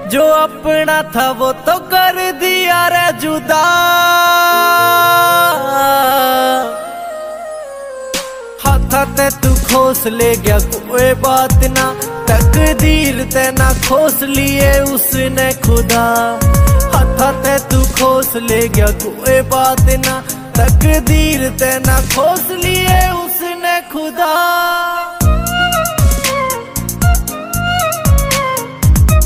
जो अपना था वो तो कर दिया रे जुदा। हाथा ते तू खोस ले गया कोई बात ना, तकदीर ते ना खोस लिए उसने खुदा। हाथा ते तू खोस ले गया कोई बात ना, तकदीर ते ना खोस लिए उसने खुदा।